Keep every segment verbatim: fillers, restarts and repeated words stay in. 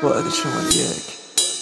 باید شمال یک.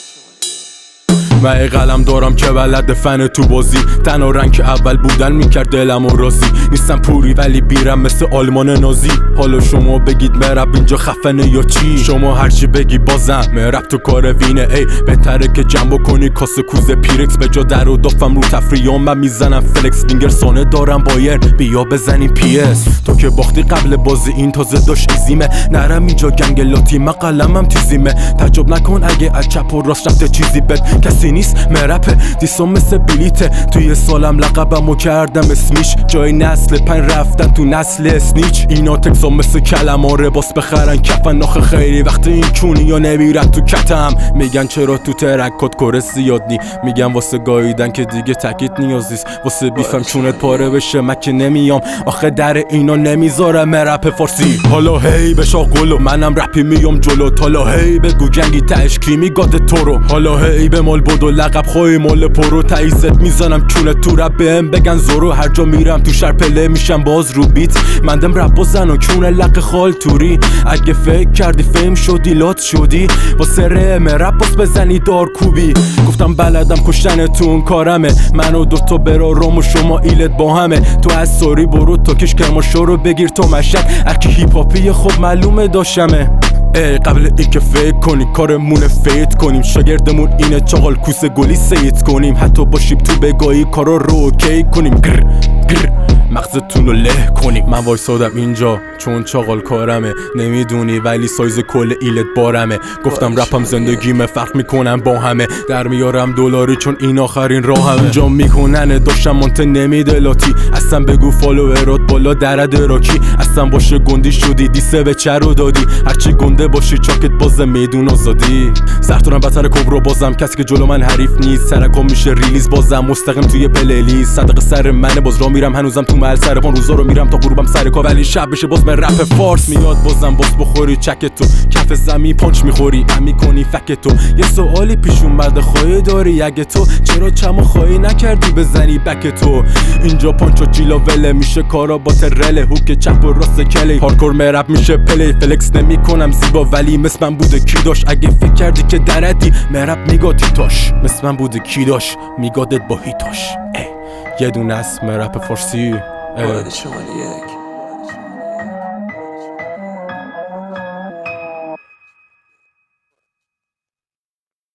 من ای قلم دارم که بلد فن تو بازی، تنها رنگ که اول بودن میکرد دلم و راضی. نیستم پوری ولی بیرم مثل آلمان نازی. حالا شما بگید مرب اینجا خفنه یا چی؟ شما هرچی بگی بازم مرب تو کار وینه. ای بهتره که جنبو کنی کاسه کوزه پیرکس، به جا در و دافم رو تفریام من میزنم فلکس. وینگر سانه دارم بایر بیا بزنیم پی اس. تو که باختی قبل بازی این تازه داشت ایزیمه، نرم اینجا گنگ لاتی من قلمم تیزیمه. تعجب نکن اگه از چپ و راست رفته چیزی بد، کسی نیست مرپه دیسم مثل بلیته. توی سالم لقبمو کردم اسمیش، جای نسل پنج رفتن تو نسل اسنیچ. اینا تکسا مثل کلماره باس بخرن کفن. آخه خیلی وقت این چونی یا نمیرن تو کتم. میگن چرا تو ترکات کور زیاد نی، میگن واسه گاییدن که دیگه تکیت نیازیست. واسه بیفم چونت پاره بشه مکه نمیام، آخه در اینا نمیذاره مرپ فارسی. حالا هی بشا قلو منم رپی میام جلو، حالا هی بگو جنگی تهش کی میگاده تو رو. حالا هی به مال بدو لقب خواهی مال پرو، تایزت میزنم چونت تو رپ بهم بگن زورو. هر جا میرم تو شهر پله میشم باز رو بیت، مندم رپ بازن و چونه لق خال توری. اگه فکر کردی فیم شدی لات شدی، با سره مرپ باز بزنی دار کوبی. گفتم بلدم کشتن تو اون کارمه، منو دوتا برا روم و شما ایلت با همه. تو از ساری برو تا کش کرماشو رو بگیر تو مشک، هرکی هیپ هاپی خب معلومه داشمه. ای قبل ای که فکر کنی کارمونه فیت کنیم، شاگردمون اینه چاقال کوسه گلی سیت کنیم. حتی با شیب تو بگاهی کارا رو اوکی کنیم، گر گر مغزتون رو له کنیم. من وایسادم اینجا چون چاقال کارمه، نمیدونی ولی سایز کل ایلت بارمه. گفتم رپم زندگیمه فرق میکنم با همه، در میارم دلاری چون این آخرین راهمه. اینجا میکننه داشتم مانته نمیده لاتی، اصلا بگو فالوورات بالا درد راکی. اصلا باشه گندی شدی دیسه به چه رو دادی، هرچی گنده باشی چاکت بازه میدون آزادی. سرتونم بطر کبرو بازم کسی که جلو من حریف نیست. سرکم میشه ریلیز بازم مستقیم توی پلیلیست. صدق سر منه باز را میرم هنوزم تو محل سر پان روزا رو میرم تا غروبم سر کا. ولی شب بشه باز من رپ فارس میاد بازم باز بخوری چک تو کف زمین پانچ میخوری امی کنی فک تو. یه سوالی پیش اومده خواهی داری اگه تو چرا چمو خواهی نکردی بزنی بک تو. اینجا پانچ و جیلا وله میشه کارا با ترله، هوک چپ و راست کلی هاردکور مرپ میشه پلی. فلکس نمیکنم زیبا ولی مثل من بوده کی داشت. اگه فکر کردی که درتی مرپ میگادی تاش، مثل من بوده کی داشت میگادت با هیتاش. یه دونه از مرپ فارسی باید شمال یک.